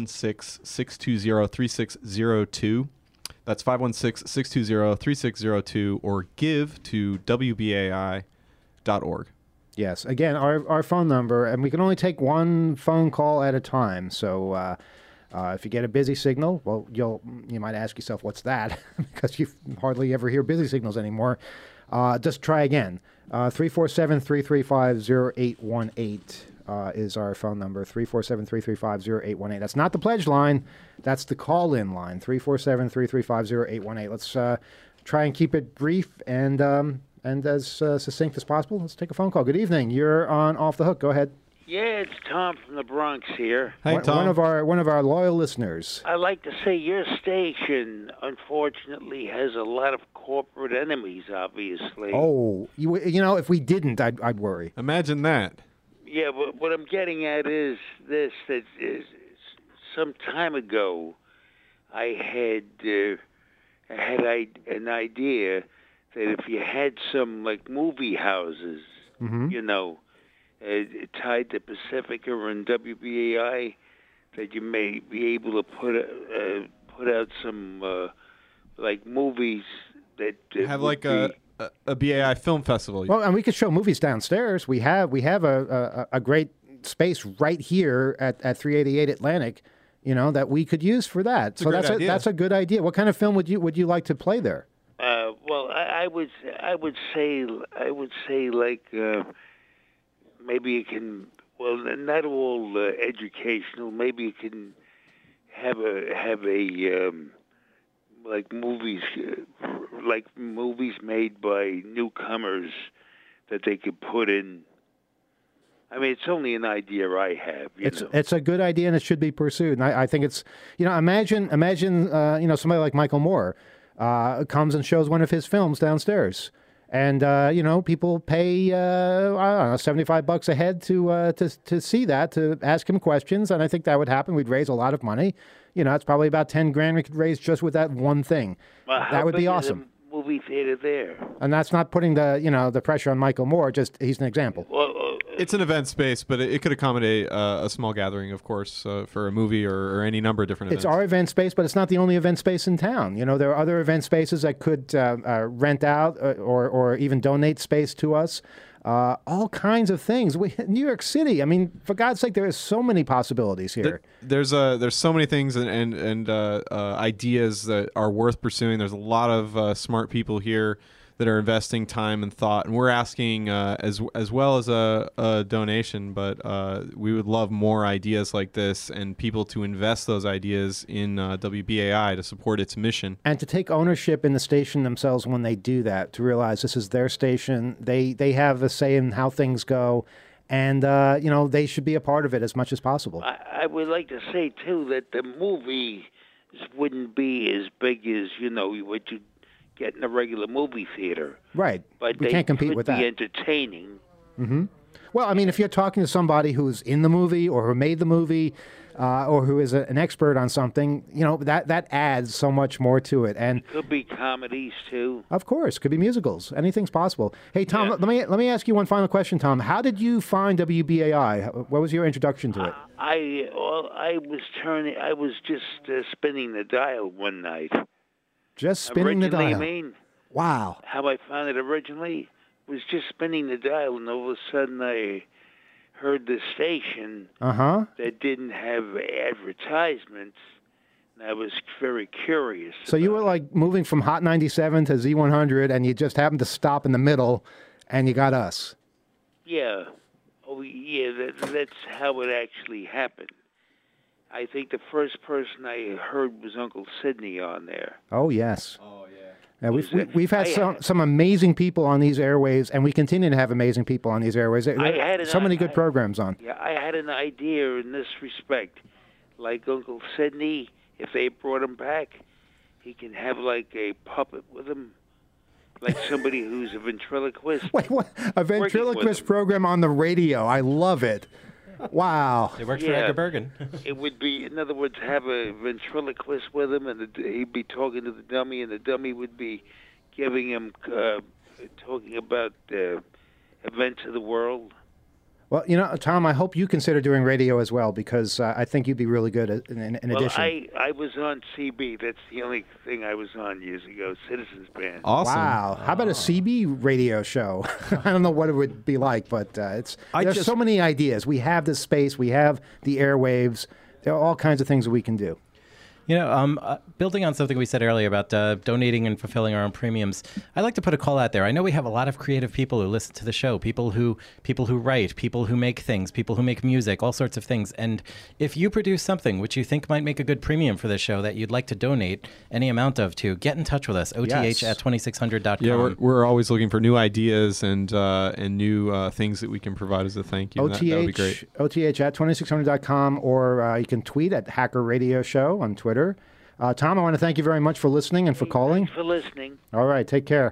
516-620-3602. That's 516-620-3602, or give to WBAI.org. Yes. Again, our phone number, and we can only take one phone call at a time. So if you get a busy signal, well, you might ask yourself, what's that? Because you hardly ever hear busy signals anymore. Just try again. 347-335-0818 is our phone number, 347-335-0818. That's not the pledge line. That's the call-in line, 347-335-0818. Let's try and keep it brief and as succinct as possible. Let's take a phone call. Good evening. You're on Off the Hook. Go ahead. Yeah, it's Tom from the Bronx here. Hey, Tom. One of our loyal listeners. I like to say your station, unfortunately, has a lot of corporate enemies, obviously. Oh, you know, if we didn't, I'd worry. Imagine that. Yeah, but what I'm getting at is this, that is, some time ago, I had an idea that if you had some, like, movie houses, you know, tied to Pacifica and WBAI, that you may be able to put out some like movies that have like a BAI film festival. Well, and we could show movies downstairs. We have a great space right here at 388 Atlantic, you know, that we could use for that. So that's a good idea. What kind of film would you like to play there? Well, I would say like. Maybe you can, well, not all educational. Maybe you can have a like movies made by newcomers that they could put in. I mean, it's only an idea I have. It's a good idea and it should be pursued. And I think it's, you know, imagine you know, somebody like Michael Moore comes and shows one of his films downstairs. And, you know, people pay, I don't know, $75 a head to see that, to ask him questions. And I think that would happen. We'd raise a lot of money. You know, it's probably about $10,000 we could raise just with that one thing. Well, that would be awesome. How big is a movie theater there? And that's not putting the pressure on Michael Moore. Just he's an example. Well, it's an event space, but it could accommodate a small gathering, of course, for a movie or any number of different events. It's our event space, but it's not the only event space in town. You know, there are other event spaces that could rent out or even donate space to us. All kinds of things. New York City. I mean, for God's sake, there are so many possibilities here. There's so many things and ideas that are worth pursuing. There's a lot of smart people here that are investing time and thought, and we're asking as well as a donation, but we would love more ideas like this and people to invest those ideas in WBAI to support its mission. And to take ownership in the station themselves when they do that, to realize this is their station, they have a say in how things go, and you know, they should be a part of it as much as possible. I would like to say, too, that the movies wouldn't be as big as, you know, what you get in a regular movie theater. Right. But we can't compete with that. They could be entertaining. Mm-hmm. Well, I mean, if you're talking to somebody who's in the movie or who made the movie or who is an expert on something, you know, that adds so much more to it. And it could be comedies, too. Of course. Could be musicals. Anything's possible. Hey, Tom, let me ask you one final question, Tom. How did you find WBAI? What was your introduction to it? I was just spinning the dial one night. Just spinning the dial. I mean, wow. How I found it originally was just spinning the dial, and all of a sudden I heard the station that didn't have advertisements, and I was very curious. So you were like moving from Hot 97 to Z100, and you just happened to stop in the middle, and you got us. Yeah. Oh, yeah, that's how it actually happened. I think the first person I heard was Uncle Sidney on there. Oh, yes. Oh, yeah. We've had some amazing people on these airwaves, and we continue to have amazing people on these airwaves. So many good programs on. Yeah, I had an idea in this respect. Like Uncle Sidney, if they brought him back, he can have like a puppet with him, like somebody who's a ventriloquist. Wait, what? A ventriloquist program on the radio. I love it. Wow. It works for Edgar Bergen. It would be, in other words, have a ventriloquist with him, and he'd be talking to the dummy, and the dummy would be giving him, talking about events of the world. Well, Tom, I hope you consider doing radio as well, because I think you'd be really good in addition. I was on CB. That's the only thing I was on years ago, Citizens Band. Awesome. Wow. How about a CB radio show? I don't know what it would be like, but there's so many ideas. We have the space. We have the airwaves. There are all kinds of things that we can do. Building on something we said earlier about donating and fulfilling our own premiums, I'd like to put a call out there. I know we have a lot of creative people who listen to the show, people who write, people who make things, people who make music, all sorts of things. And if you produce something which you think might make a good premium for the show that you'd like to donate any amount of to, get in touch with us, oth@2600.com. Yeah, we're always looking for new ideas and new things that we can provide as a thank you. That would be great. oth@2600.com, or you can tweet at Hacker Radio Show on Twitter. Tom, I want to thank you very much for listening and for calling. Thanks for listening. All right, take care.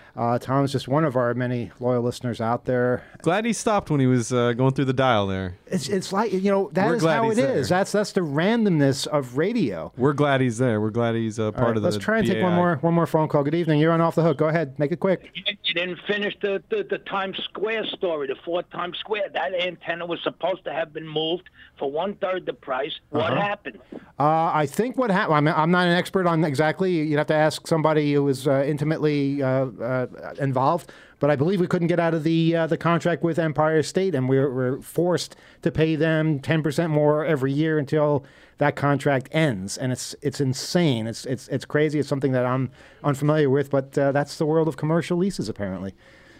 Tom is just one of our many loyal listeners out there. Glad he stopped when he was going through the dial there. It's like, that is how it is. That's the randomness of radio. We're glad he's there. We're glad he's part of the Let's try and BAI. take one more phone call. Good evening. You're on Off the Hook. Go ahead. Make it quick. You didn't finish the Times Square story, the Ford Times Square. That antenna was supposed to have been moved for 1/3 the price. What happened? I think what happened, I'm not an expert on exactly. You'd have to ask somebody who was intimately involved. But I believe we couldn't get out of the contract with Empire State, and we're forced to pay them 10% more every year until that contract ends. And it's insane. It's crazy. It's something that I'm unfamiliar with, but that's the world of commercial leases, apparently.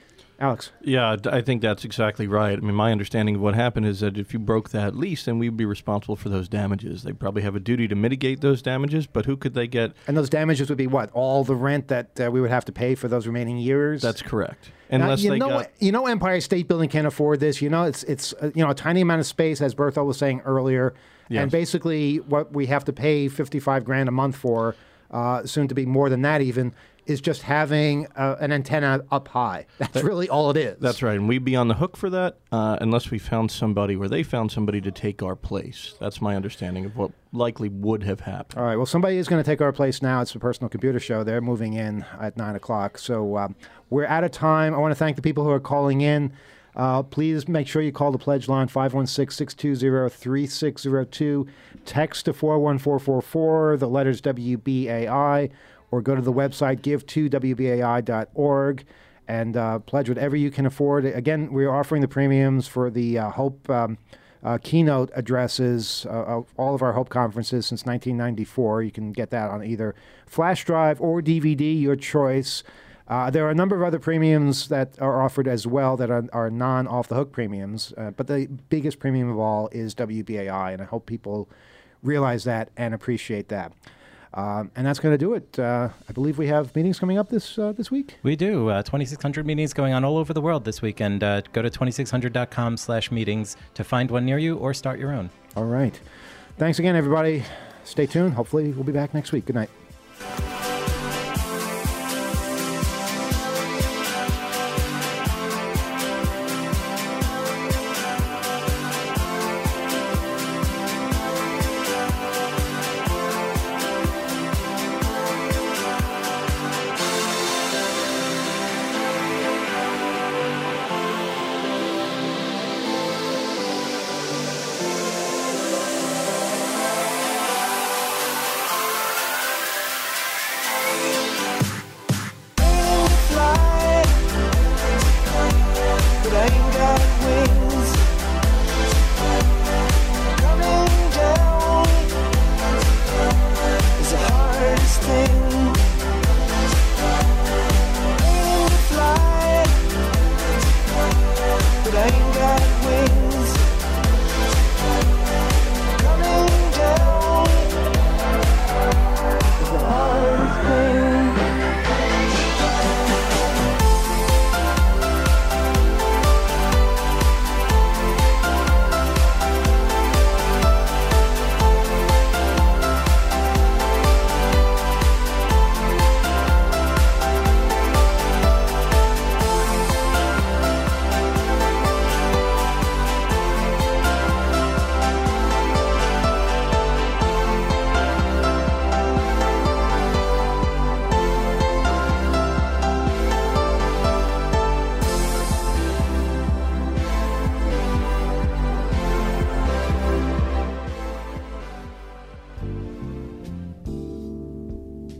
Alex? Yeah, I think that's exactly right. I mean, my understanding of what happened is that if you broke that lease, then we'd be responsible for those damages. They probably have a duty to mitigate those damages, but who could they get? And those damages would be what? All the rent that we would have to pay for those remaining years? That's correct. Unless Empire State Building can't afford this. It's a tiny amount of space, as Berthold was saying earlier. Yes. And basically what we have to pay $55,000 a month for, soon to be more than that even, is just having an antenna up high. That's really all it is. That's right. And we'd be on the hook for that unless we found somebody or they found somebody to take our place. That's my understanding of what likely would have happened. All right. Well, somebody is going to take our place now. It's the Personal Computer Show. They're moving in at 9 o'clock. So we're out of time. I want to thank the people who are calling in. Please make sure you call the pledge line, 516-620-3602. Text to 41444, the letters WBAI, or go to the website, give2wbai.org, and pledge whatever you can afford. Again, we're offering the premiums for the Hope keynote addresses of all of our Hope conferences since 1994. You can get that on either flash drive or DVD, your choice. There are a number of other premiums that are offered as well that are non-off-the-hook premiums, but the biggest premium of all is WBAI, and I hope people realize that and appreciate that. And that's going to do it. I believe we have meetings coming up this week. We do. 2600 meetings going on all over the world this weekend. Go to 2600.com/meetings to find one near you or start your own. All right. Thanks again, everybody. Stay tuned. Hopefully we'll be back next week. Good night.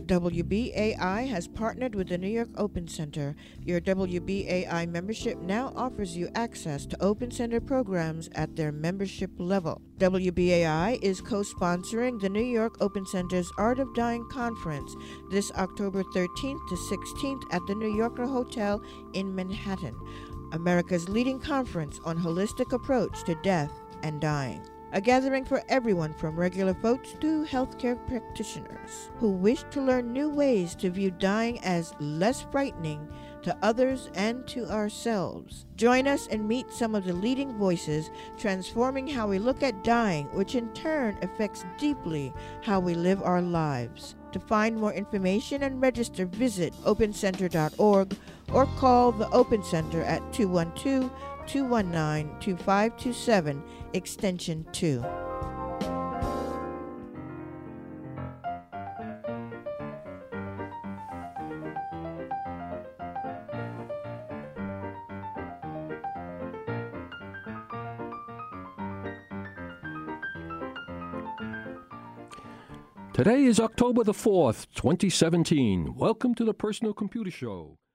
WBAI has partnered with the New York Open Center. Your WBAI membership now offers you access to Open Center programs at their membership level. WBAI is co-sponsoring the New York Open Center's Art of Dying Conference this October 13th to 16th at the New Yorker Hotel in Manhattan, America's leading conference on holistic approach to death and dying. A gathering for everyone from regular folks to healthcare practitioners who wish to learn new ways to view dying as less frightening to others and to ourselves. Join us and meet some of the leading voices transforming how we look at dying, which in turn affects deeply how we live our lives. To find more information and register, visit opencenter.org or call the Open Center at 212-219-2527, extension 2. Today is October the 4th, 2017. Welcome to the Personal Computer Show.